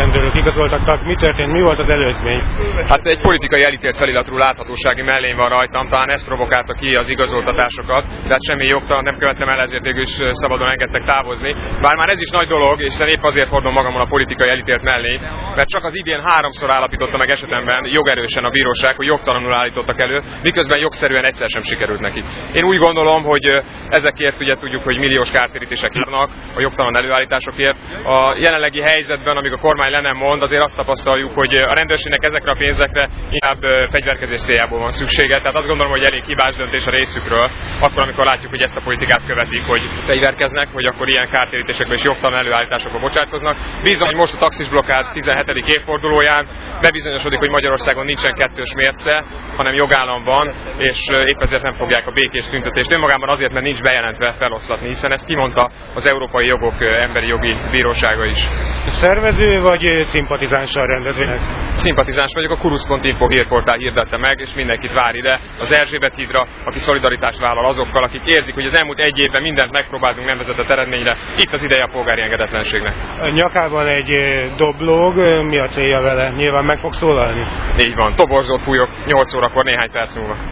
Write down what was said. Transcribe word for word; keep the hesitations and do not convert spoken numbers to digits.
rendőrök igazoltattak. Mi történt? Mi volt az előzmény? Hát egy politikai elítélt feliratú láthatósági mellény van rajtam, talán ez provokálta ki az igazoltatásokat, de hát semmi jogtalan nem követtem el, ezért végül is szabadon engedtek távozni. Bár már ez is nagy dolog, és épp azért hordom magamon a politikai elítélt mellényt, mert csak az idén háromszor állapította meg esetemben jogerősen a bíróság, hogy jogtalanul állítottak elő, miközben jogszerűen egyszer sem sikerült neki. Én úgy gondolom, hogy ezekért ugye tudjuk, hogy milliós kártérítések járnak a jogtalan előállításokért. A jelenlegi helyzetben, amíg a kormány le nem mond, azért azt tapasztaljuk, hogy a rendőrségnek ezekre a pénzekre inkább fegyverkezés céljából van szüksége. Tehát azt gondolom, hogy elég hibás döntés a részükről, akkor, amikor látjuk, hogy ezt a politikát követik, hogy fegyverkeznek, hogy akkor ilyen kártérítésekbe és jogtalan előállításokba bocsátkoznak. Bízom, hogy most a taxisblokkád tizenhetedik évfordulóján bebizonyosodik, hogy Magyarországon nincsen kettős mérce, hanem jogállam van, és épp ezért nem fogják a békés tüntetést. Önmagában azért, mert nincs bejelentve feloszlatni, hiszen ezt kimondta az Európai Jogok Emberi Jogi Bírósága is. Szervező vagy szimpatizánsa a rendezvénynek? Szimpatizáns vagyok, a kurusz pont info hírportál hirdette meg, és mindenkit vár ide az Erzsébet hídra, aki szolidaritást vállal azokkal, akik érzik, hogy az elmúlt egy évben mindent megpróbáltunk, nem vezetett eredményre. Itt az ideje a polgári engedetlenségnek. A nyakában egy doblóg, mi a célja vele? Nyilván meg fog szólalni? Így van, toborzót fújok nyolc órakor néhány perc múlva.